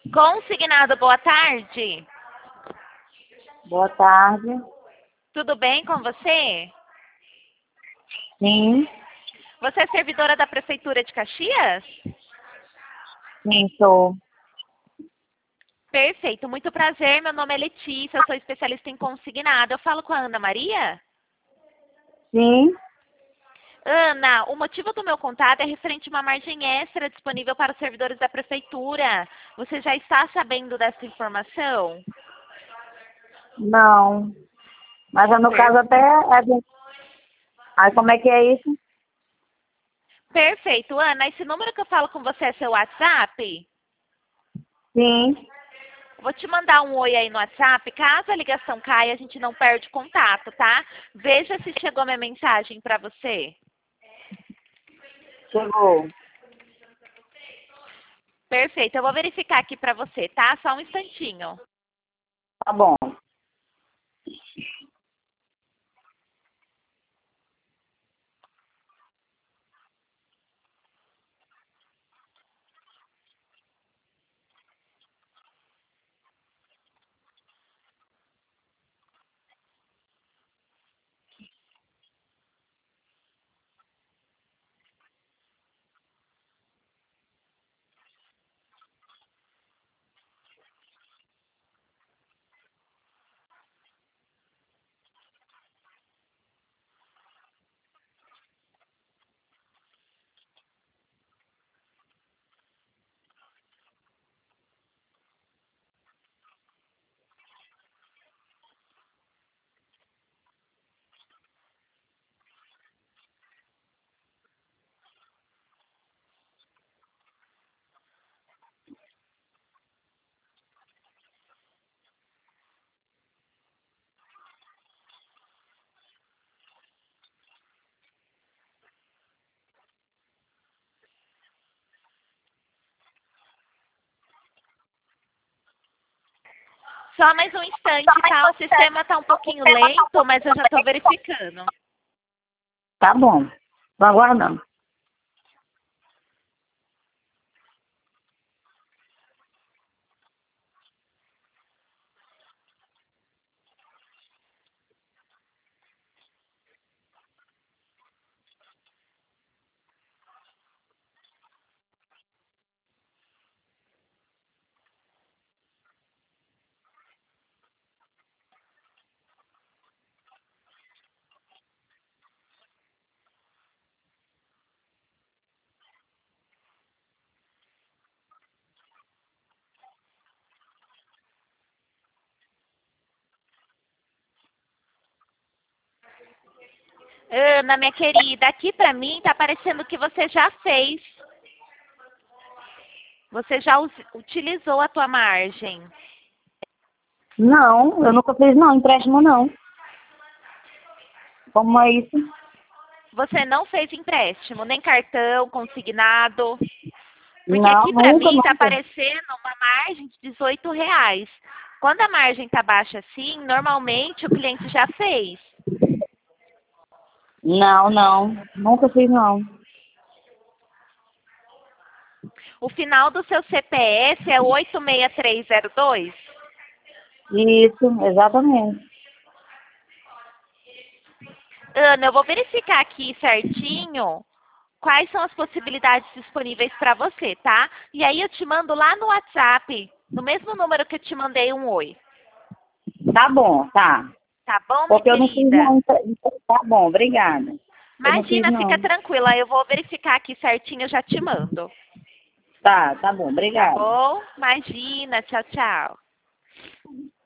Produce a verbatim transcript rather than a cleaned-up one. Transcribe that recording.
Consignado, boa tarde. Boa tarde. Tudo bem com você? Sim, Você é servidora da Prefeitura de Caxias? sim, sou. Perfeito, muito prazer. Meu nome é Letícia, eu sou especialista em consignado. Eu falo com a Ana Maria? Sim, Ana, o motivo do meu contato é referente a uma margem extra disponível para os servidores da Prefeitura. Você já está sabendo dessa informação? não. Mas no Per- caso até é de... Aí como é que é isso? Perfeito, Ana. Esse número que eu falo com você é seu WhatsApp? Sim, Vou te mandar um oi aí no WhatsApp. Caso a ligação caia, a gente não perde contato, tá? Veja se chegou minha mensagem para você. chegou. Perfeito, eu vou verificar aqui para você, tá? Só um instantinho. Tá bom. Só mais um instante, tá? O sistema tá um pouquinho lento, mas eu já estou verificando. Tá bom. Tô aguardando. Ana, minha querida, aqui para mim tá parecendo que você já fez. Você já us- utilizou a tua margem. Não, eu nunca fiz não, empréstimo não. Como é isso? Você não fez empréstimo, nem cartão, consignado. Porque Não, aqui para nunca, mim tá nunca. aparecendo uma margem de dezoito reais. Quando a margem tá baixa assim, normalmente o cliente já fez. Não, não. Nunca fiz não. O final do seu C P F é oito seis três zero dois? Isso, exatamente. Ana, eu vou verificar aqui certinho quais são as possibilidades disponíveis para você, tá? E aí eu te mando lá no WhatsApp, no mesmo número que eu te mandei um oi. Tá bom, tá. Tá bom, minha Porque eu não fiz querida? não. Tá bom, obrigada. Eu não fiz Imagina, fica não. tranquila, eu vou verificar aqui certinho, eu já te mando. Tá, tá bom, Tá obrigada. bom? Imagina, tchau, tchau.